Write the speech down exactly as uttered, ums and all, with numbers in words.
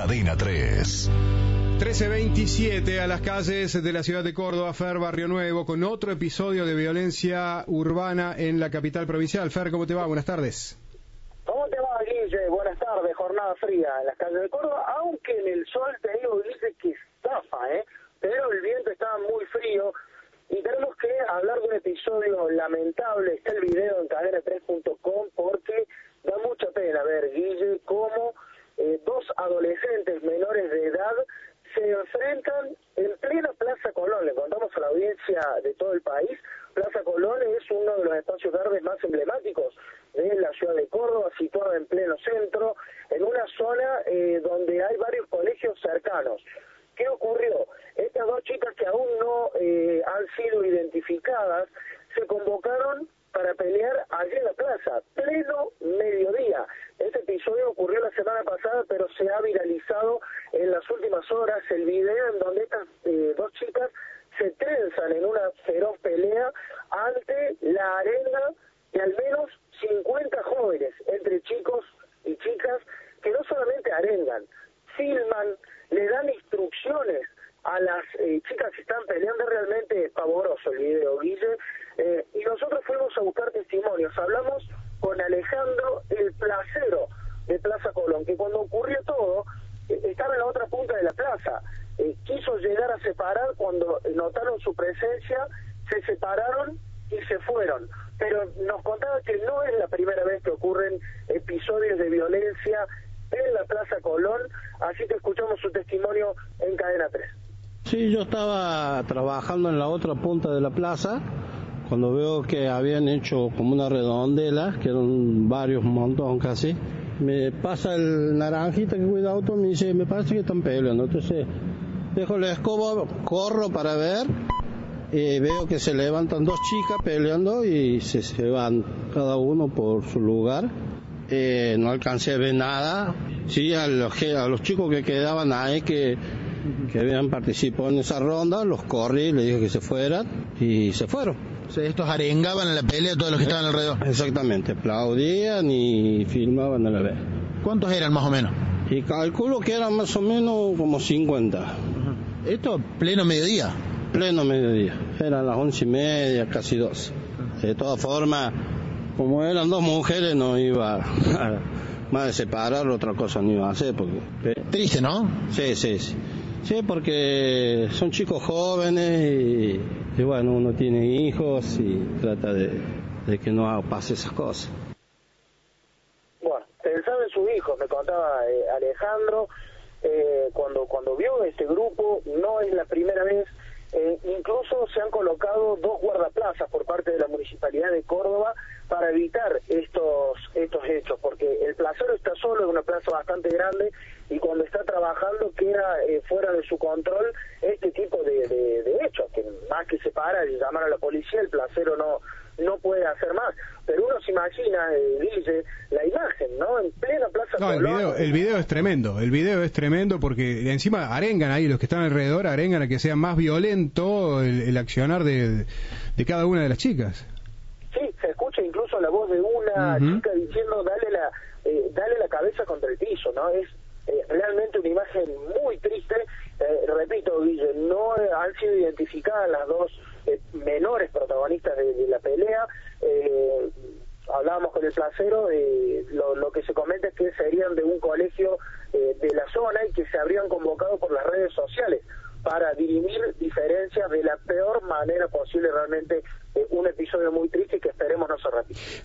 Cadena tres. trece veintisiete a las calles de la ciudad de Córdoba, Fer, Barrio Nuevo, con otro episodio de violencia urbana en la capital provincial. Fer, ¿cómo te va? Buenas tardes. ¿Cómo te va, Guille? Buenas tardes, jornada fría en las calles de Córdoba, aunque en el sol te digo, Guille, que zafa, ¿eh? Pero el viento estaba muy frío y tenemos que hablar de un episodio lamentable. Está el video en cadena tres punto com porque da mucha pena ver, Guille, cómo eh, dos adolescentes menores de edad se enfrentan en plena Plaza Colón. Le contamos a la audiencia de todo el país. Plaza Colón es uno de los espacios verdes más emblemáticos de la ciudad de Córdoba, situada en pleno centro, en una zona eh, donde hay varios colegios cercanos. ¿Qué ocurrió? Estas dos chicas que aún no eh, han sido identificadas se convocaron para pelear allí en la plaza, pleno mediodía. Este episodio ocurrió la semana pasada, pero se ha viralizado en las últimas horas el video en donde estas eh, dos chicas se trenzan en una feroz pelea ante la arenga de al menos cincuenta jóvenes, entre chicos y chicas, que no solamente arengan, filman, le dan instrucciones a las eh, chicas que están peleando. Realmente pavoroso el video, Guille, eh, y nosotros fuimos a buscar testimonios. Hablamos con Alejandro, el placero de Plaza Colón, que cuando ocurrió todo, eh, estaba en la otra punta de la plaza, eh, quiso llegar a separar. Cuando notaron su presencia, se separaron y se fueron, pero nos contaba que no es la primera vez que ocurren episodios de violencia en la Plaza Colón, así que escuchamos su testimonio en Cadena tres. Sí, yo estaba trabajando en la otra punta de la plaza cuando veo que habían hecho como una redondela, que eran varios, un montón casi. Me pasa el naranjita que cuida auto, me dice, me parece que están peleando. Entonces dejo la escoba, corro para ver, y veo que se levantan dos chicas peleando y se, se van cada uno por su lugar. Eh, no alcancé a ver nada. Sí, a los, a los chicos que quedaban ahí que, que habían participado en esa ronda, los corrí, les dije que se fueran y se fueron. O sea, estos arengaban en la pelea a todos los que estaban alrededor. Exactamente, aplaudían y filmaban a la vez. ¿Cuántos eran más o menos? Y calculo que eran más o menos como cincuenta. Uh-huh. ¿Esto pleno mediodía? Pleno mediodía, eran las once y media, casi doce. De todas formas, como eran dos mujeres, no iba a, más de separar, otra cosa no iba a hacer. Porque, triste, ¿no? Sí, sí, sí. Sí, porque son chicos jóvenes y, y bueno, uno tiene hijos y trata de, de que no pase esas cosas. Bueno, pensaba en sus hijos, me contaba eh, Alejandro, eh, cuando, cuando vio este grupo, no es la primera vez. Eh, incluso se han colocado dos guardaplazas por parte de la Municipalidad de Córdoba para evitar estos estos hechos, porque el placero está solo en una plaza bastante grande y cuando está trabajando queda eh, fuera de su control este tipo de, de, de hechos, que más que se para y llamar a la policía, el placero no no puede hacer más. Pero uno se imagina, eh, Guille, la imagen, ¿no? En plena Plaza No, el Colón. video, el video es tremendo, el video es tremendo porque encima arengan ahí, los que están alrededor arengan a que sea más violento el, el accionar de, de cada una de las chicas. Sí, se escucha incluso la voz de una uh-huh. chica diciendo dale la eh, dale la cabeza contra el piso, ¿no? Es eh, realmente una imagen muy triste. Eh, repito, Guille, no eh, han sido identificadas las dos eh, menores protagonistas de, de la pelea. Eh, hablábamos con el placero, eh, lo, lo que se comenta es que serían de un colegio eh, de la zona y que se habrían convocado por las redes sociales para dirimir diferencias de la peor manera posible. Realmente eh, un episodio muy triste y que esperemos no se repita.